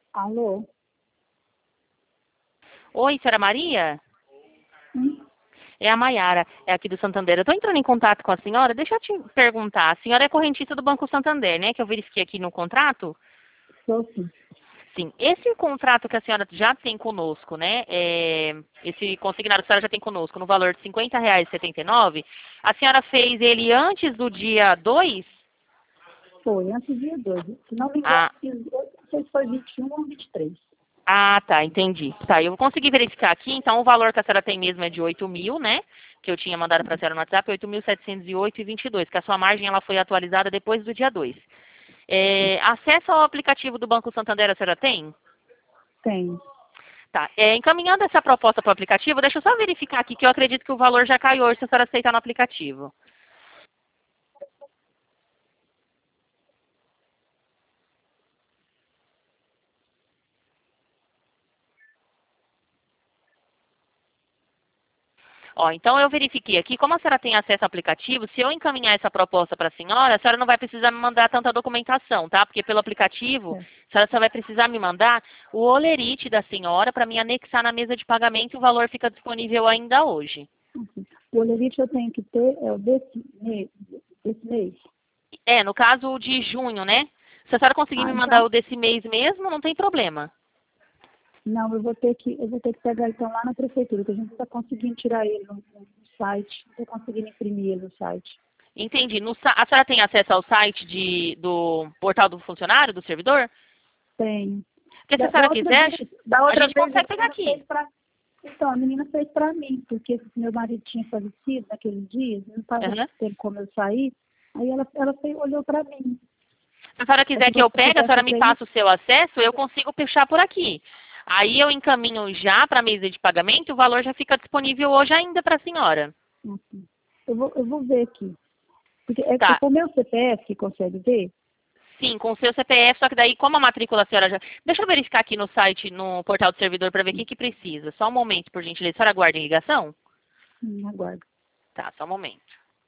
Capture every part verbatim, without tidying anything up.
Alô? Oi, senhora Maria? Hum? É a Maiara, é aqui do Santander. Eu estou entrando em contato com a senhora. Deixa eu te perguntar. A senhora é correntista do Banco Santander, né? Que eu verifiquei aqui no contrato. Sou sim. Sim. Esse contrato que a senhora já tem conosco, né? É, esse consignado que a senhora já tem conosco, no valor de cinquenta reais e setenta e nove, a senhora fez ele antes do dia dois? Foi, antes do dia dois. Se não me engano, Ah, fiz- eu não sei se foi vinte e um ou vinte e três. ah, tá, entendi. Tá, eu vou conseguir verificar aqui. Então, o valor que a senhora tem mesmo é de oito mil, né? Que eu tinha mandado para a senhora no WhatsApp, oito mil setecentos e oito vírgula vinte e dois, que a sua margem ela foi atualizada depois do dia dois. É, acesso ao aplicativo do Banco Santander a senhora tem? Tem. Tá. É, encaminhando essa proposta para o aplicativo, deixa eu só verificar aqui que eu acredito que o valor já caiu hoje se a senhora aceitar no aplicativo. Ó, então eu verifiquei aqui, como a senhora tem acesso ao aplicativo, se eu encaminhar essa proposta para a senhora, a senhora não vai precisar me mandar tanta documentação, tá? Porque pelo aplicativo, É. a senhora só vai precisar me mandar o olerite da senhora para me anexar na mesa de pagamento e o valor fica disponível ainda hoje. Uhum. O olerite eu tenho que ter é o desse mês. Desse mês. É, no caso de junho, né? Se a senhora conseguir Ah, me mandar então, o desse mês mesmo, não tem problema. não, eu vou ter que, eu vou ter que pegar então lá na prefeitura, que a gente não está conseguindo tirar ele no, no site, não está conseguindo imprimir ele no site. Entendi. No sa- a senhora tem acesso ao site de- do portal do funcionário, do servidor? Tem. Porque se Da, a da senhora outra quiser, vez, da a outra gente vez a consegue pegar menina aqui. fez pra. Então, a menina fez pra mim, porque meu marido tinha falecido naquele dia, não estava Aham. tendo como eu sair. Aí ela, ela fez, olhou pra mim. Se a senhora Aí se quiser que eu você pegue, a puder senhora me fazer passa isso, o seu acesso, eu consigo puxar por aqui. Aí eu encaminho já para a mesa de pagamento, o valor já fica disponível hoje ainda para a senhora. assim, eu vou, eu vou ver aqui. Porque é, é Tá. com o meu C P F que consegue ver? Sim, com o seu C P F, só que daí, como a matrícula a senhora já... Deixa eu verificar aqui no site, no portal do servidor, para ver o que, que precisa. Só um momento, por gentileza. A senhora aguarda em ligação? Hum, aguardo. Tá, só um momento.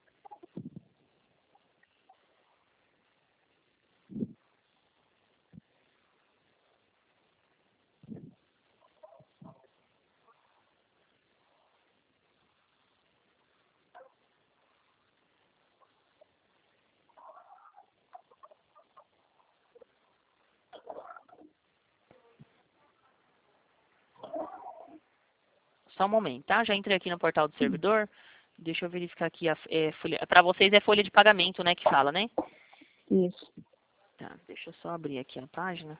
Só um momento, tá? Já entrei aqui no portal do Hum, servidor. Deixa eu verificar aqui. A, é, folha... Para vocês é folha de pagamento, né, que fala, né? isso. Tá, deixa eu só abrir aqui a página.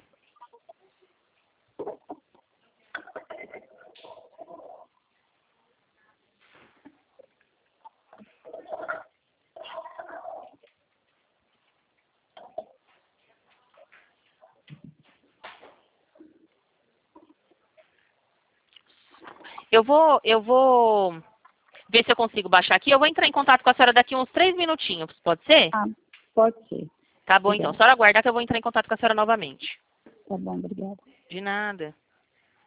Eu vou, eu vou ver se eu consigo baixar aqui. Eu vou entrar em contato com a senhora daqui uns três minutinhos, pode ser? Ah, pode ser. Tá bom, então. A Obrigada. senhora aguardar que eu vou entrar em contato com a senhora novamente. Tá bom, obrigada. De nada.